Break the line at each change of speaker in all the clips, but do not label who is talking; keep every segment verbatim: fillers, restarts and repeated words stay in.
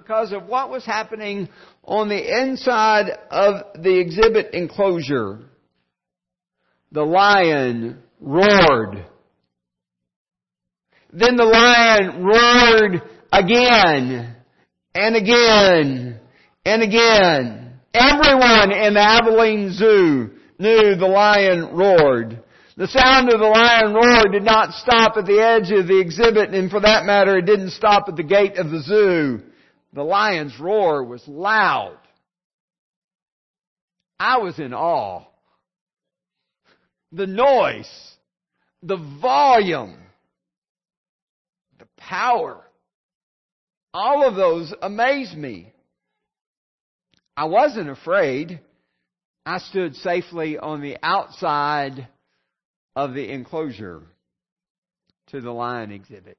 because of what was happening on the inside of the exhibit enclosure. The lion roared. Then the lion roared again and again and again. Everyone in the Abilene Zoo knew the lion roared. The sound of the lion roar did not stop at the edge of the exhibit, and for that matter, it didn't stop at the gate of the zoo. The lion's roar was loud. I was in awe. The noise, the volume, the power, all of those amazed me. I wasn't afraid. I stood safely on the outside of the enclosure to the lion exhibit.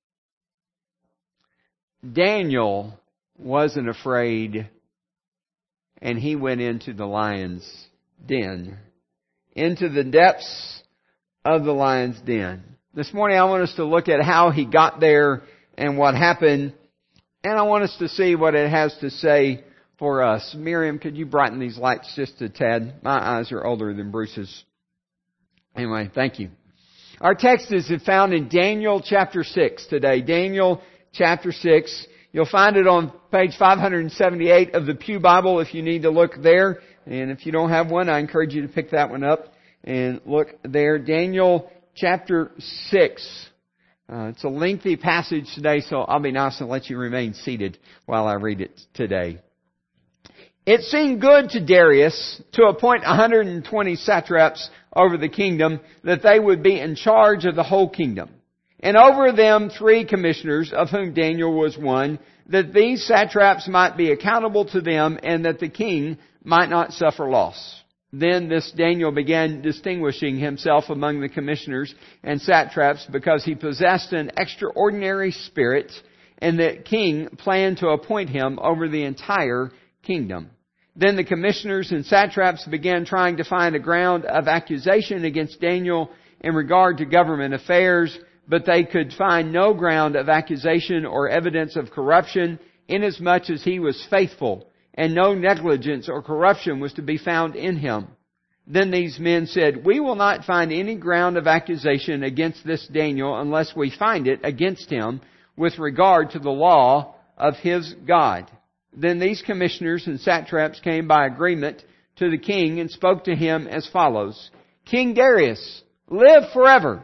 Daniel wasn't afraid, and he went into the lion's den, into the depths of the lion's den. This morning I want us to look at how he got there and what happened, and I want us to see what it has to say for us. Miriam, could you brighten these lights just a tad? My eyes are older than Bruce's. Anyway, thank you. Our text is found in Daniel chapter six today. Daniel chapter six. You'll find it on page five seventy-eight of the Pew Bible if you need to look there. And if you don't have one, I encourage you to pick that one up and look there. Daniel chapter six. Uh, it's a lengthy passage today, so I'll be nice and let you remain seated while I read it today. It seemed good to Darius to appoint one hundred twenty satraps over the kingdom, that they would be in charge of the whole kingdom. And over them three commissioners, of whom Daniel was one, that these satraps might be accountable to them, and that the king might not suffer loss. Then this Daniel began distinguishing himself among the commissioners and satraps because he possessed an extraordinary spirit, and the king planned to appoint him over the entire kingdom. Then the commissioners and satraps began trying to find a ground of accusation against Daniel in regard to government affairs, but they could find no ground of accusation or evidence of corruption, inasmuch as he was faithful, and no negligence or corruption was to be found in him. Then these men said, "We will not find any ground of accusation against this Daniel unless we find it against him with regard to the law of his God." Then these commissioners and satraps came by agreement to the king and spoke to him as follows: "King Darius, live forever."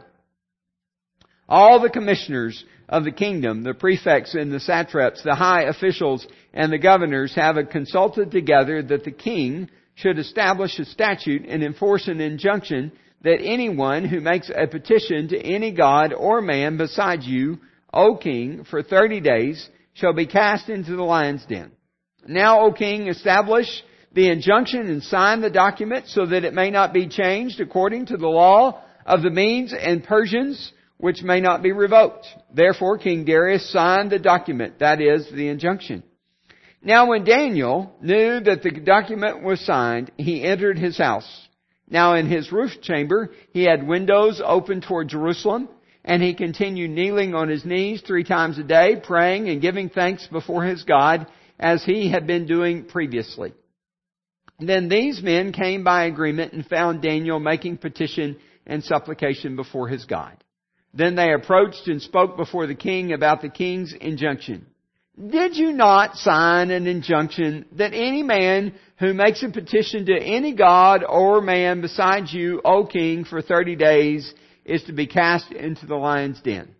All the commissioners of the kingdom, the prefects and the satraps, the high officials and the governors have consulted together that the king should establish a statute and enforce an injunction that anyone who makes a petition to any god or man besides you, O king, for thirty days shall be cast into the lion's den. Now, O king, establish the injunction and sign the document so that it may not be changed according to the law of the Medes and Persians, which may not be revoked. Therefore, King Darius signed the document, that is, the injunction. Now, when Daniel knew that the document was signed, he entered his house. Now, in his roof chamber, he had windows open toward Jerusalem, and he continued kneeling on his knees three times a day, praying and giving thanks before his God, as he had been doing previously. Then these men came by agreement and found Daniel making petition and supplication before his God. Then they approached and spoke before the king about the king's injunction. "Did you not sign an injunction that any man who makes a petition to any god or man besides you, O king, for thirty days is to be cast into the lion's den?"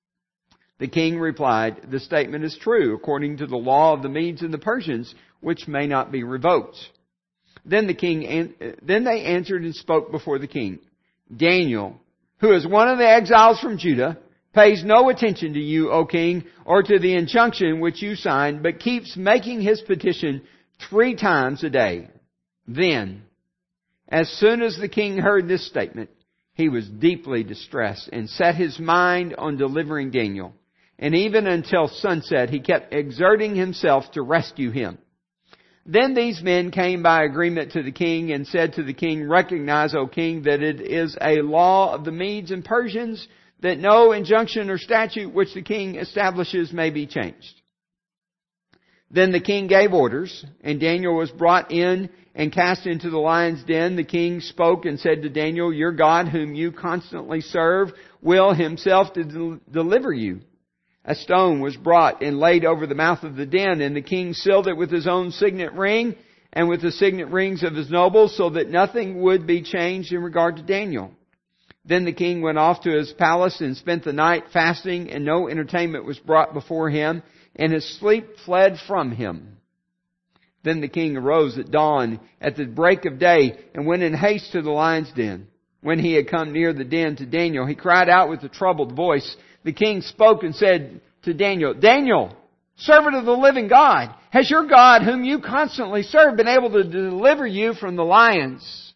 The king replied, "The statement is true, according to the law of the Medes and the Persians, which may not be revoked." Then the king, then they answered and spoke before the king. "Daniel, who is one of the exiles from Judah, pays no attention to you, O king, or to the injunction which you signed, but keeps making his petition three times a day." Then, as soon as the king heard this statement, he was deeply distressed and set his mind on delivering Daniel. And even until sunset, he kept exerting himself to rescue him. Then these men came by agreement to the king and said to the king, "Recognize, O king, that it is a law of the Medes and Persians that no injunction or statute which the king establishes may be changed." Then the king gave orders, and Daniel was brought in and cast into the lion's den. The king spoke and said to Daniel, "Your God, whom you constantly serve, will himself de- deliver you." A stone was brought and laid over the mouth of the den, and the king sealed it with his own signet ring and with the signet rings of his nobles, so that nothing would be changed in regard to Daniel. Then the king went off to his palace and spent the night fasting, and no entertainment was brought before him, and his sleep fled from him. Then the king arose at dawn, at the break of day, and went in haste to the lion's den. When he had come near the den to Daniel, he cried out with a troubled voice. The king spoke and said to Daniel, "Daniel, servant of the living God, has your God, whom you constantly serve, been able to deliver you from the lions?"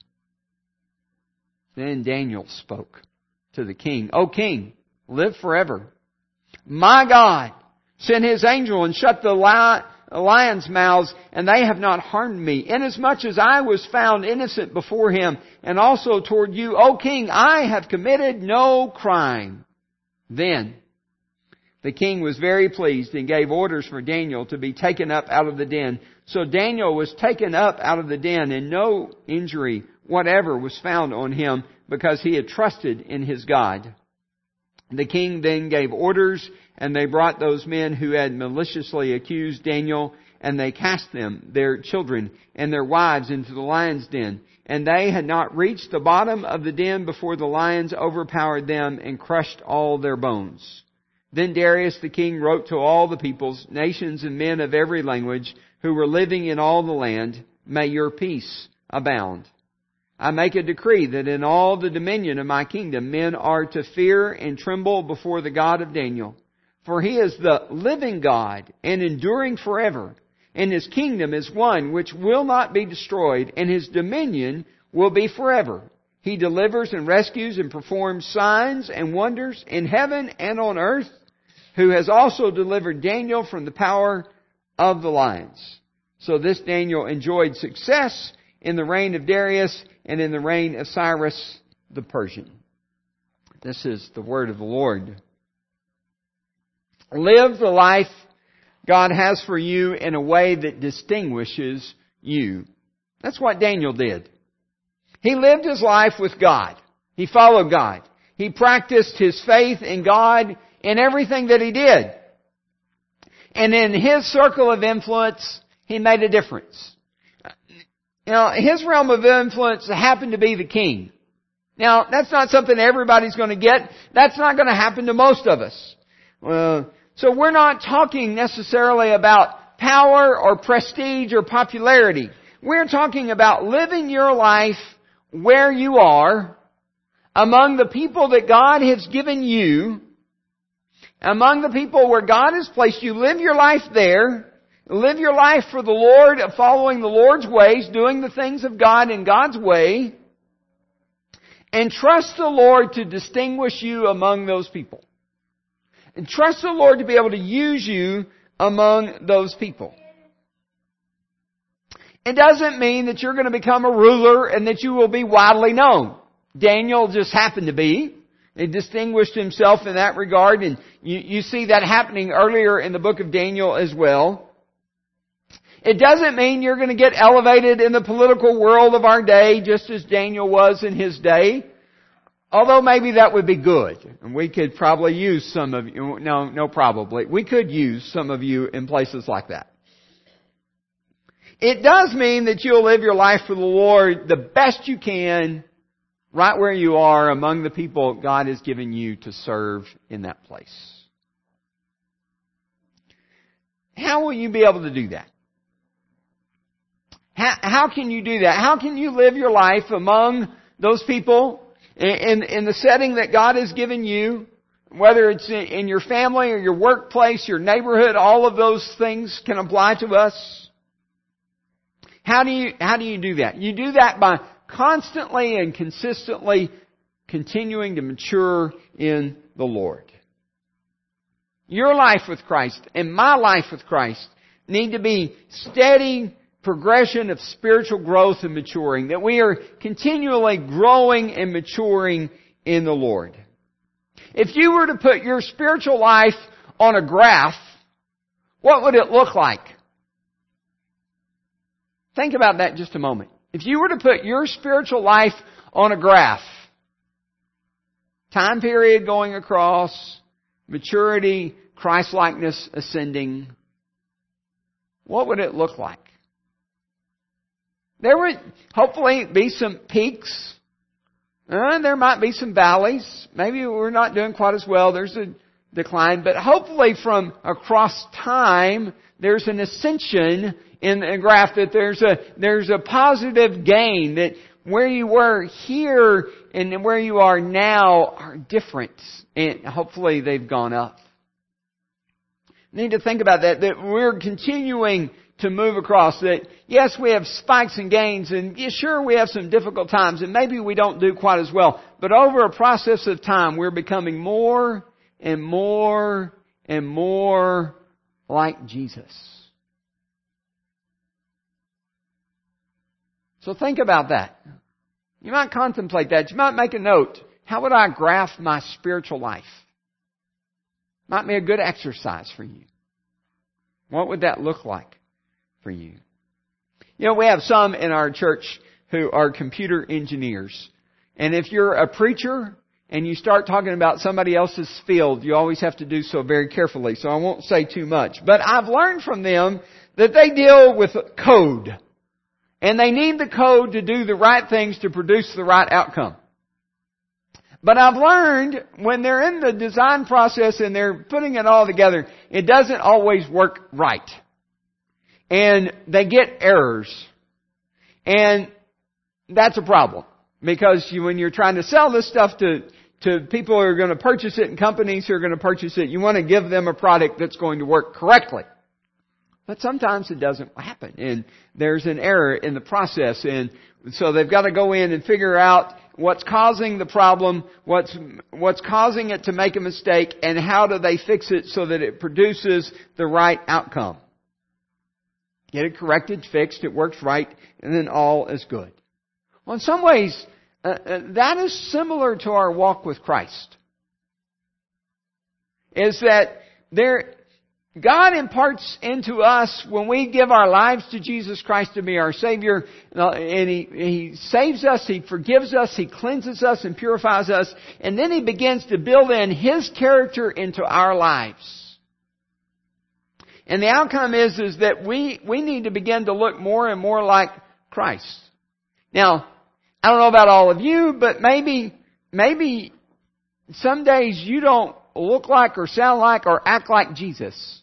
Then Daniel spoke to the king, "O king, live forever. My God sent His angel and shut the lions' mouths, and they have not harmed me, inasmuch as I was found innocent before Him, and also toward you, O king, I have committed no crime." Then the king was very pleased and gave orders for Daniel to be taken up out of the den. So Daniel was taken up out of the den, and no injury whatever was found on him, because he had trusted in his God. The king then gave orders, and they brought those men who had maliciously accused Daniel, and they cast them, their children, and their wives into the lion's den. And they had not reached the bottom of the den before the lions overpowered them and crushed all their bones. Then Darius the king wrote to all the peoples, nations, and men of every language who were living in all the land, "May your peace abound. I make a decree that in all the dominion of my kingdom men are to fear and tremble before the God of Daniel. For He is the living God and enduring forever. And His kingdom is one which will not be destroyed, and His dominion will be forever. He delivers and rescues and performs signs and wonders in heaven and on earth, who has also delivered Daniel from the power of the lions." So this Daniel enjoyed success in the reign of Darius and in the reign of Cyrus the Persian. This is the word of the Lord. Live the life God has for you in a way that distinguishes you. That's what Daniel did. He lived his life with God. He followed God. He practiced his faith in God in everything that he did. And in his circle of influence, he made a difference. Now, his realm of influence happened to be the king. Now, that's not something everybody's going to get. That's not going to happen to most of us. Uh, so we're not talking necessarily about power or prestige or popularity. We're talking about living your life where you are, among the people that God has given you, among the people where God has placed you. Live your life there. Live your life for the Lord, following the Lord's ways, doing the things of God in God's way. And trust the Lord to distinguish you among those people. And trust the Lord to be able to use you among those people. It doesn't mean that you're going to become a ruler and that you will be widely known. Daniel just happened to be. He distinguished himself in that regard, and you, you see that happening earlier in the book of Daniel as well. It doesn't mean you're going to get elevated in the political world of our day, just as Daniel was in his day. Although maybe that would be good. And we could probably use some of you. No, no, probably. We could use some of you in places like that. It does mean that you'll live your life for the Lord the best you can, right where you are, among the people God has given you to serve in that place. How will you be able to do that? How, how can you do that? How can you live your life among those people in, in, in the setting that God has given you? Whether it's in, in your family or your workplace, your neighborhood, all of those things can apply to us. How do you, how do you do that? You do that by constantly and consistently continuing to mature in the Lord. Your life with Christ and my life with Christ need to be steady progression of spiritual growth and maturing, that we are continually growing and maturing in the Lord. If you were to put your spiritual life on a graph, what would it look like? Think about that just a moment. If you were to put your spiritual life on a graph, time period going across, maturity, Christ-likeness ascending, what would it look like? There would hopefully be some peaks. Uh, there might be some valleys. Maybe we're not doing quite as well. There's a decline. But hopefully from across time, there's an ascension in the graph, that there's a, there's a positive gain, that where you were here and where you are now are different. And hopefully they've gone up. You need to think about that, that we're continuing to move across, that yes, we have spikes and gains, and yeah, sure, we have some difficult times, and maybe we don't do quite as well. But over a process of time, we're becoming more and more and more like Jesus. So think about that. You might contemplate that. You might make a note. How would I graph my spiritual life? Might be a good exercise for you. What would that look like for you? You know, we have some in our church who are computer engineers. And if you're a preacher and you start talking about somebody else's field, you always have to do so very carefully. So I won't say too much. But I've learned from them that they deal with code. And they need the code to do the right things to produce the right outcome. But I've learned when they're in the design process and they're putting it all together, it doesn't always work right. And they get errors. And that's a problem. Because you, when you're trying to sell this stuff to, to people who are going to purchase it and companies who are going to purchase it, you want to give them a product that's going to work correctly. But sometimes it doesn't happen. And there's an error in the process. And so they've got to go in and figure out what's causing the problem, what's, what's causing it to make a mistake, and how do they fix it so that it produces the right outcome. Get it corrected, fixed, it works right, and then all is good. Well, in some ways, uh, uh, that is similar to our walk with Christ. Is that there, God imparts into us when we give our lives to Jesus Christ to be our Savior, and He, He saves us, He forgives us, He cleanses us and purifies us, and then He begins to build in His character into our lives. And the outcome is, is that we, we need to begin to look more and more like Christ. Now, I don't know about all of you, but maybe, maybe some days you don't look like or sound like or act like Jesus.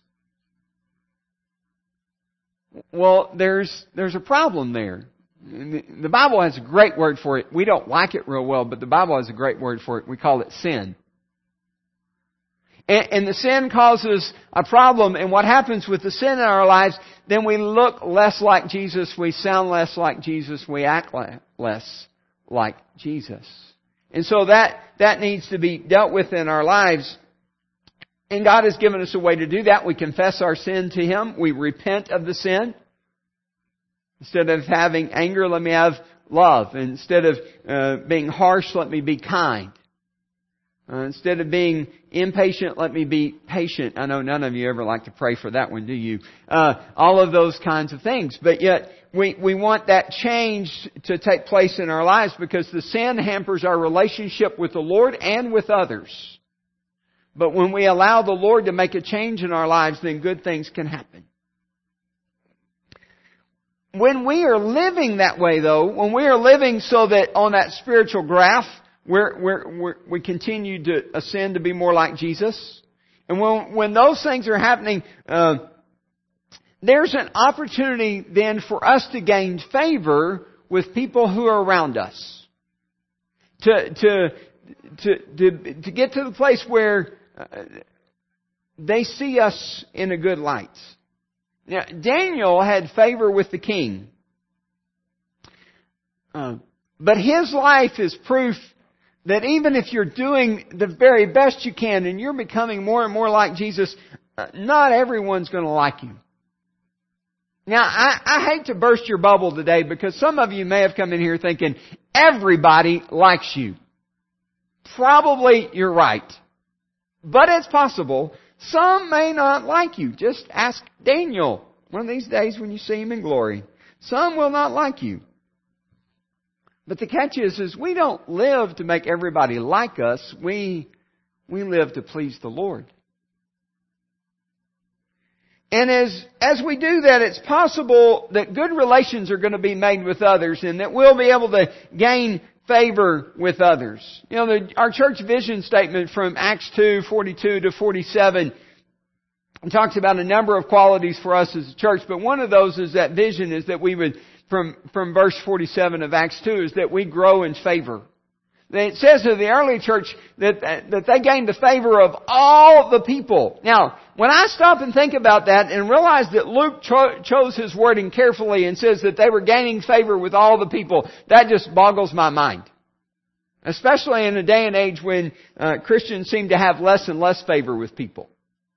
Well, there's, there's a problem there. The Bible has a great word for it. We don't like it real well, but the Bible has a great word for it. We call it sin. And, and the sin causes a problem, and what happens with the sin in our lives, then we look less like Jesus, we sound less like Jesus, we act less like Jesus. And so that, that needs to be dealt with in our lives. And God has given us a way to do that. We confess our sin to Him. We repent of the sin. Instead of having anger, let me have love. Instead of uh, being harsh, let me be kind. Uh, instead of being impatient, let me be patient. I know none of you ever like to pray for that one, do you? Uh, all of those kinds of things. But yet, we, we want that change to take place in our lives because the sin hampers our relationship with the Lord and with others. But when we allow the Lord to make a change in our lives, then good things can happen. When we are living that way, though, when we are living so that on that spiritual graph, we're, we're, we're, we continue to ascend to be more like Jesus. And when, when those things are happening, uh, there's an opportunity then for us to gain favor with people who are around us. To, to, to, to, to get to the place where Uh, they see us in a good light. Now, Daniel had favor with the king. Uh, but his life is proof that even if you're doing the very best you can and you're becoming more and more like Jesus, uh, not everyone's going to like you. Now, I, I hate to burst your bubble today because some of you may have come in here thinking everybody likes you. Probably you're right. But it's possible some may not like you. Just ask Daniel one of these days when you see him in glory. Some will not like you. But the catch is, is we don't live to make everybody like us. We, we live to please the Lord. And as, as we do that, it's possible that good relations are going to be made with others and that we'll be able to gain favor with others. You know, the, our church vision statement from Acts two, forty-two to forty-seven talks about a number of qualities for us as a church, but one of those is that vision is that we would, from, from verse forty-seven of Acts two, is that we grow in favor. It says of the early church that, that they gained the favor of all the people. Now, when I stop and think about that and realize that Luke cho- chose his wording carefully and says that they were gaining favor with all the people, that just boggles my mind. Especially in a day and age when uh, Christians seem to have less and less favor with people.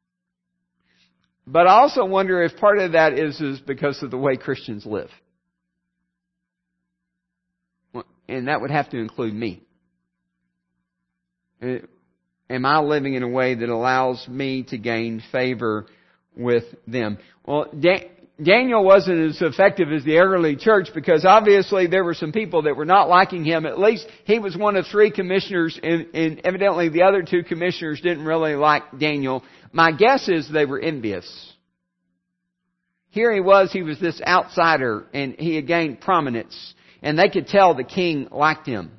But I also wonder if part of that is, is because of the way Christians live. And that would have to include me. Am I living in a way that allows me to gain favor with them? Well, Da- Daniel wasn't as effective as the early church because obviously there were some people that were not liking him. At least he was one of three commissioners, and, and evidently the other two commissioners didn't really like Daniel. My guess is they were envious. Here he was, he was this outsider, and he had gained prominence, and they could tell the king liked him.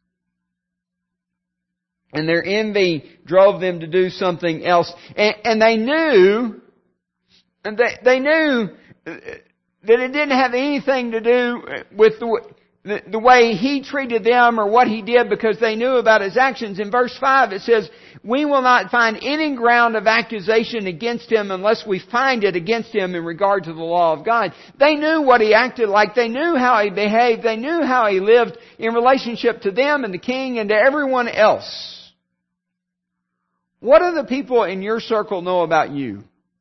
And their envy drove them to do something else. And, and they knew, and they, they knew that it didn't have anything to do with the, the, the way he treated them or what he did, because they knew about his actions. In verse five it says, we will not find any ground of accusation against him unless we find it against him in regard to the law of God. They knew what he acted like. They knew how he behaved. They knew how he lived in relationship to them and the king and to everyone else. What do the people in your circle know about you?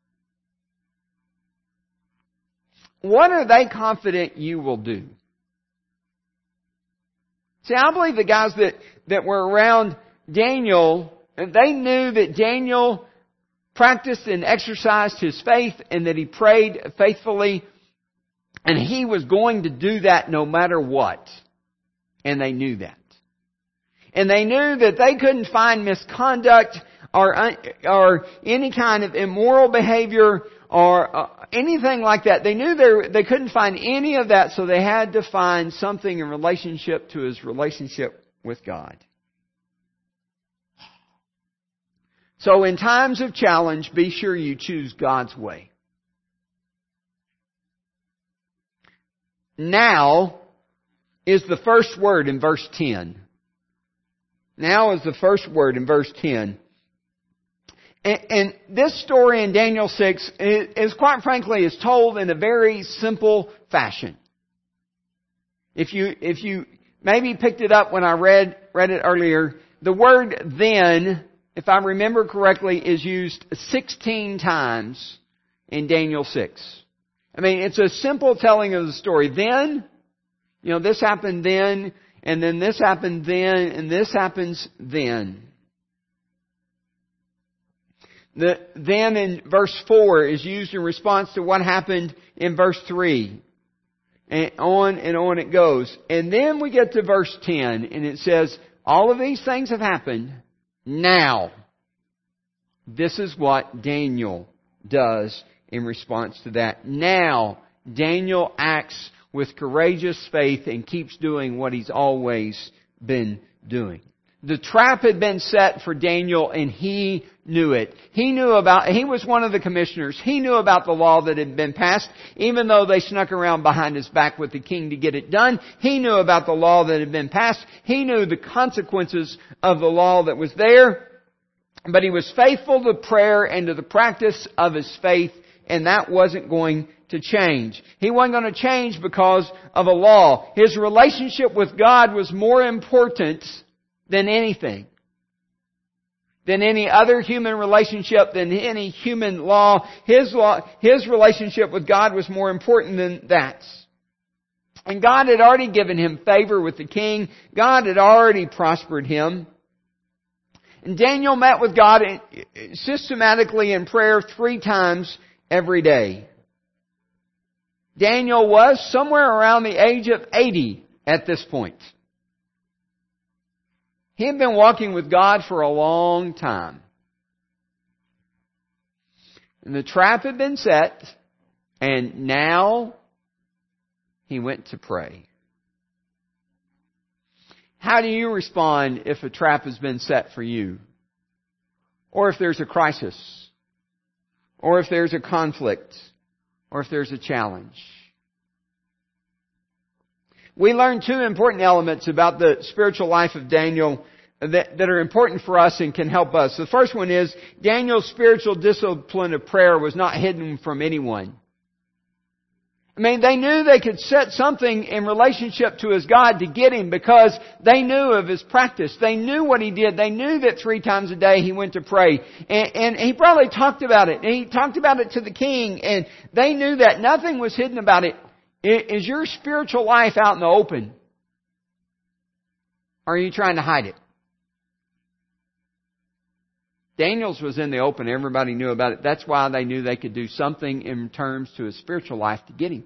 What are they confident you will do? See, I believe the guys that, that were around Daniel, they knew that Daniel practiced and exercised his faith and that he prayed faithfully, and he was going to do that no matter what. And they knew that. And they knew that they couldn't find misconduct or, or any kind of immoral behavior or uh, anything like that. They knew they, they couldn't find any of that, so they had to find something in relationship to his relationship with God. So in times of challenge, be sure you choose God's way. Now is the first word in verse ten. Now is the first word in verse ten. And, and this story in Daniel six is, is quite frankly is told in a very simple fashion. If you if you maybe picked it up when I read read it earlier, the word then, if I remember correctly, is used sixteen times in Daniel six. I mean, it's a simple telling of the story. Then, you know, this happened then, and then this happened then, and this happens then. The then in verse four is used in response to what happened in verse three. And on and on it goes. And then we get to verse ten, and it says, all of these things have happened. Now, this is what Daniel does in response to that. Now, Daniel acts with courageous faith and keeps doing what he's always been doing. The trap had been set for Daniel, and he knew it. He knew about, he was one of the commissioners. He knew about the law that had been passed, even though they snuck around behind his back with the king to get it done. He knew about the law that had been passed. He knew the consequences of the law that was there. But he was faithful to prayer and to the practice of his faith, and that wasn't going to change. He wasn't going to change because of a law. His relationship with God was more important than anything. Than any other human relationship, than any human law. His law, his relationship with God was more important than that. And God had already given him favor with the king. God had already prospered him. And Daniel met with God systematically in prayer three times every day. Daniel was somewhere around the age of eighty at this point. He had been walking with God for a long time. And the trap had been set, and now he went to pray. How do you respond if a trap has been set for you? Or if there's a crisis? Or if there's a conflict? Or if there's a challenge? We learned two important elements about the spiritual life of Daniel that, that are important for us and can help us. The first one is Daniel's spiritual discipline of prayer was not hidden from anyone. I mean, they knew they could set something in relationship to his God to get him because they knew of his practice. They knew what he did. They knew that three times a day he went to pray. And, and he probably talked about it. And he talked about it to the king. And they knew that nothing was hidden about it. Is your spiritual life out in the open? Or are you trying to hide it? Daniel's was in the open. Everybody knew about it. That's why they knew they could do something in terms to his spiritual life to get him.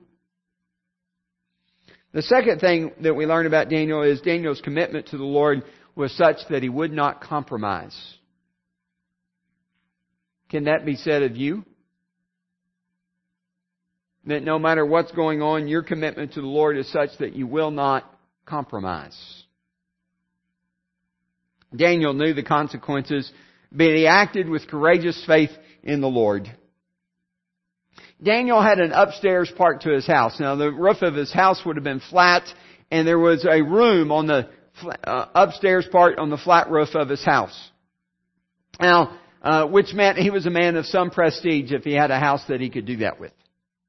The second thing that we learn about Daniel is Daniel's commitment to the Lord was such that he would not compromise. Can that be said of you? That no matter what's going on, your commitment to the Lord is such that you will not compromise. Daniel knew the consequences, but he acted with courageous faith in the Lord. Daniel had an upstairs part to his house. Now, the roof of his house would have been flat, and there was a room on the uh, upstairs part on the flat roof of his house. Now, uh, which meant he was a man of some prestige if he had a house that he could do that with.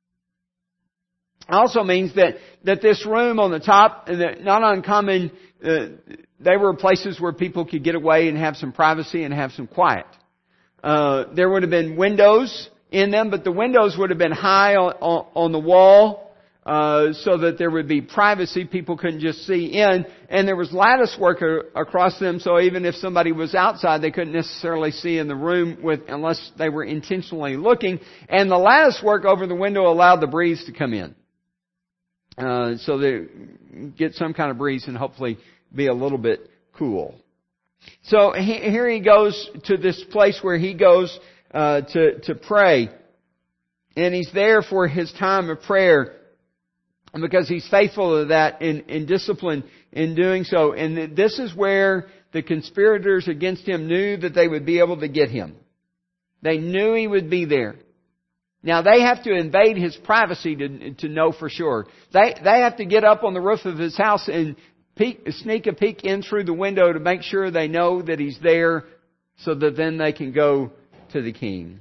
It also means that, that this room on the top, not uncommon, uh, they were places where people could get away and have some privacy and have some quiet. Uh, there would have been windows in them, but the windows would have been high on, on, on the wall, uh, so that there would be privacy. People couldn't just see in. And there was lattice work a, across them, so even if somebody was outside, they couldn't necessarily see in the room with, unless they were intentionally looking. And the lattice work over the window allowed the breeze to come in. Uh, so they get some kind of breeze and hopefully be a little bit cool. So he, here he goes to this place where he goes uh, to to pray, and he's there for his time of prayer because he's faithful to that in, in discipline in doing so. And this is where the conspirators against him knew that they would be able to get him. They knew he would be there. Now they have to invade his privacy to to know for sure. They they have to get up on the roof of his house and peek, sneak a peek in through the window to make sure they know that he's there, so that then they can go to the king.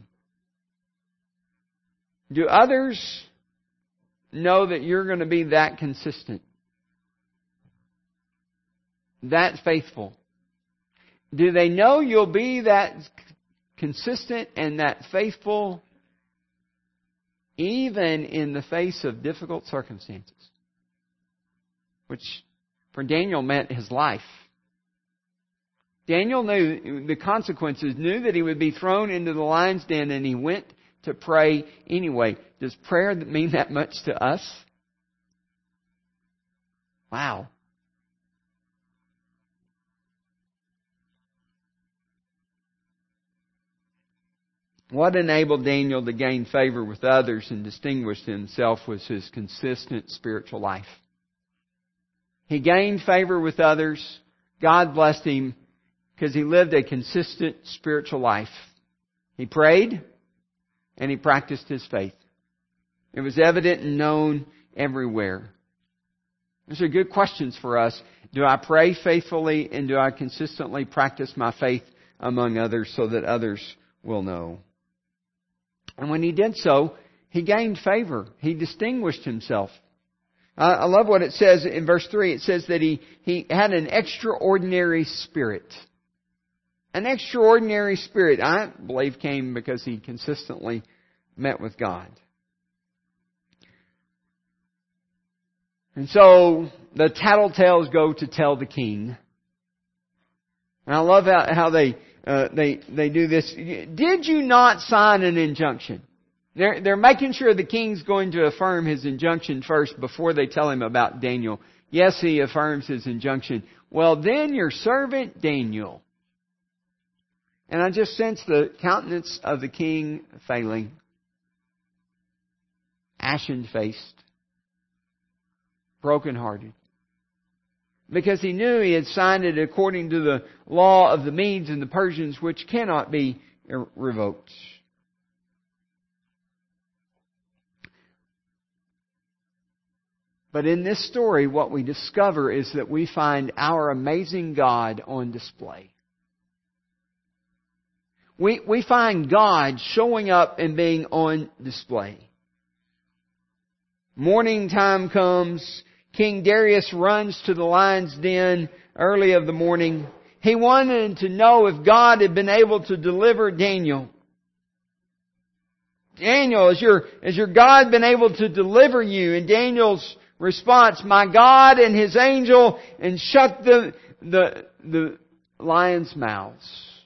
Do others know that you're going to be that consistent, that faithful? Do they know you'll be that consistent and that faithful even in the face of difficult circumstances? Which for Daniel meant his life. Daniel knew the consequences, knew that he would be thrown into the lion's den, and he went to pray anyway. Does prayer mean that much to us? Wow. What enabled Daniel to gain favor with others and distinguish himself was his consistent spiritual life. He gained favor with others. God blessed him because he lived a consistent spiritual life. He prayed and he practiced his faith. It was evident and known everywhere. These are good questions for us. Do I pray faithfully, and do I consistently practice my faith among others so that others will know? And when he did so, he gained favor. He distinguished himself. Uh, I love what it says in verse three. It says that he, he had an extraordinary spirit. An extraordinary spirit, I believe, came because he consistently met with God. And so the tattletales go to tell the king. And I love how, how they uh, they they do this. Did you not sign an injunction? They're, they're making sure the king's going to affirm his injunction first before they tell him about Daniel. Yes, he affirms his injunction. Well, then your servant Daniel. And I just sense the countenance of the king failing. Ashen-faced. Broken-hearted. Because he knew he had signed it according to the law of the Medes and the Persians, which cannot be revoked. But in this story, what we discover is that we find our amazing God on display. We, we find God showing up and being on display. Morning time comes. King Darius runs to the lion's den early of the morning. He wanted to know if God had been able to deliver Daniel. Daniel, has your, has your God been able to deliver you? And Daniel's response, my God and His angel, and shut the, the, the lions' mouths.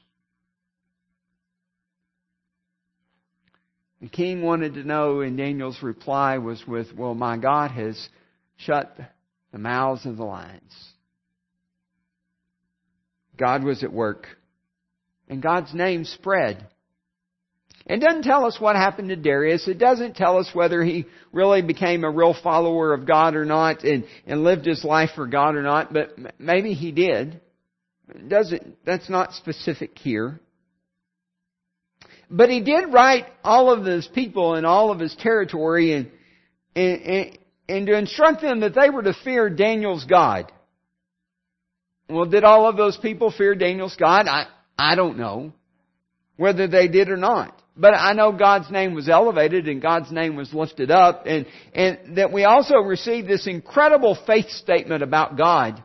The king wanted to know, and Daniel's reply was with, well, my God has shut the mouths of the lions. God was at work. And God's name spread. It doesn't tell us what happened to Darius. It doesn't tell us whether he really became a real follower of God or not and, and lived his life for God or not. But maybe he did. It doesn't, that's not specific here. But he did write all of his people and all of his territory and, and, and, and to instruct them that they were to fear Daniel's God. Well, did all of those people fear Daniel's God? I, I don't know whether they did or not. But I know God's name was elevated and God's name was lifted up, and, and that we also received this incredible faith statement about God.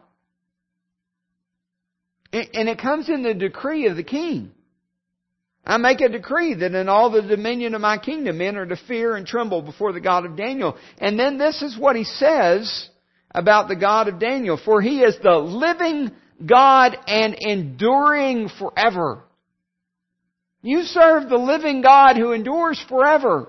And it comes in the decree of the king. I make a decree that in all the dominion of my kingdom men are to fear and tremble before the God of Daniel. And then this is what he says about the God of Daniel. For He is the living God and enduring forever. You serve the living God who endures forever.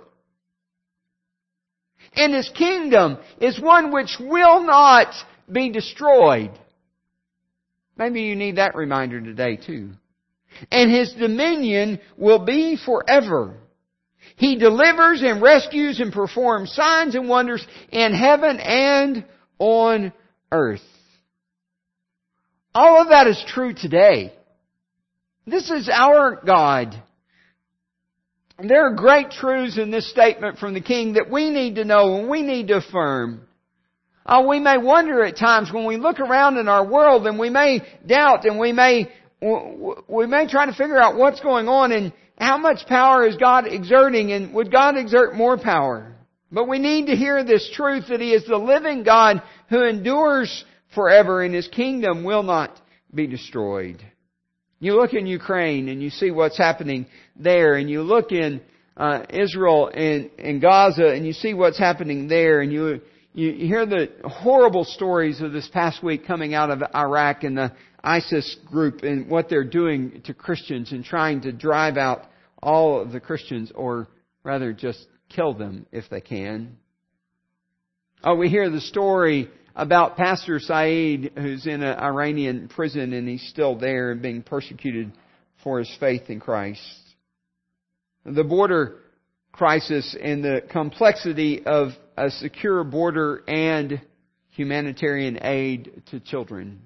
And His kingdom is one which will not be destroyed. Maybe you need that reminder today too. And His dominion will be forever. He delivers and rescues and performs signs and wonders in heaven and on earth. All of that is true today. This is our God. And there are great truths in this statement from the King that we need to know and we need to affirm. Oh, we may wonder at times when we look around in our world, and we may doubt, and we may we may try to figure out what's going on and how much power is God exerting, and would God exert more power? But we need to hear this truth that He is the living God who endures forever, and His kingdom will not be destroyed. You look in Ukraine and you see what's happening there, and you look in uh, Israel and, and Gaza and you see what's happening there, and you you hear the horrible stories of this past week coming out of Iraq and the ISIS group and what they're doing to Christians and trying to drive out all of the Christians, or rather just kill them if they can. Oh, we hear the story about Pastor Saeed, who's in an Iranian prison, and he's still there and being persecuted for his faith in Christ. The border crisis and the complexity of a secure border and humanitarian aid to children.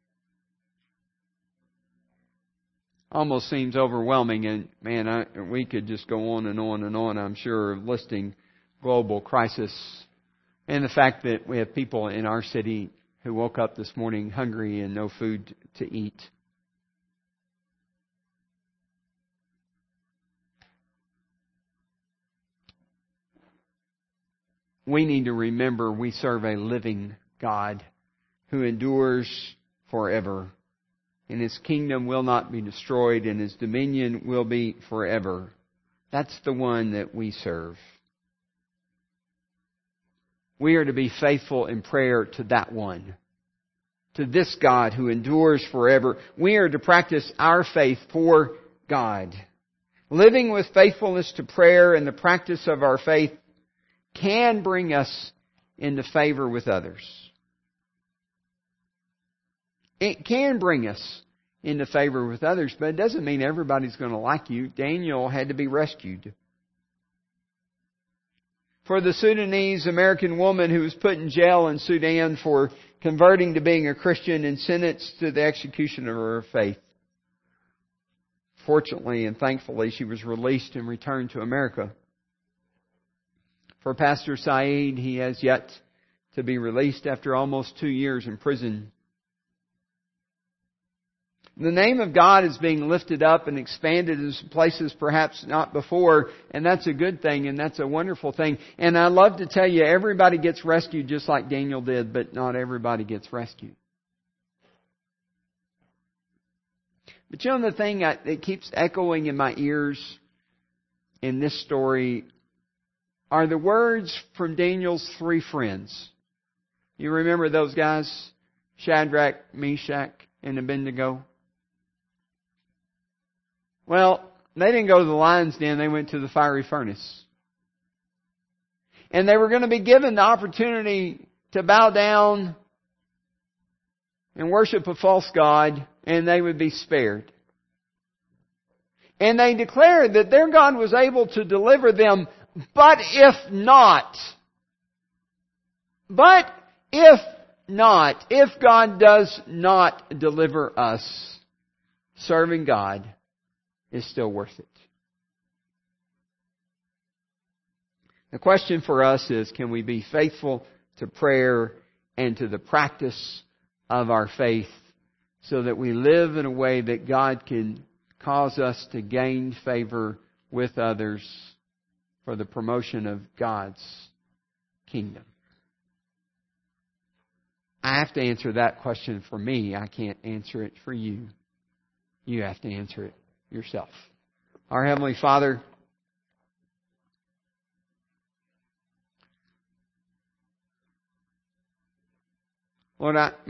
Almost seems overwhelming, and man, I, we could just go on and on and on, I'm sure, listing global crisis. And the fact that we have people in our city who woke up this morning hungry and no food to eat. We need to remember we serve a living God who endures forever. And His kingdom will not be destroyed, and His dominion will be forever. That's the one that we serve. We are to be faithful in prayer to that one, to this God who endures forever. We are to practice our faith for God. Living with faithfulness to prayer and the practice of our faith can bring us into favor with others. It can bring us into favor with others, but it doesn't mean everybody's going to like you. Daniel had to be rescued. For the Sudanese American woman who was put in jail in Sudan for converting to being a Christian and sentenced to the execution of her faith. Fortunately and thankfully, she was released and returned to America. For Pastor Saeed, he has yet to be released after almost two years in prison. The name of God is being lifted up and expanded in places perhaps not before, and that's a good thing, and that's a wonderful thing. And I love to tell you, everybody gets rescued just like Daniel did, but not everybody gets rescued. But you know the thing that keeps echoing in my ears in this story are the words from Daniel's three friends. You remember those guys? Shadrach, Meshach, and Abednego? Well, they didn't go to the lion's den, they went to the fiery furnace. And they were going to be given the opportunity to bow down and worship a false god, and they would be spared. And they declared that their God was able to deliver them, but if not, but if not, if God does not deliver us, serving God is still worth it. The question for us is, can we be faithful to prayer and to the practice of our faith so that we live in a way that God can cause us to gain favor with others for the promotion of God's kingdom? I have to answer that question for me. I can't answer it for you. You have to answer it yourself. Our Heavenly Father, Lord, I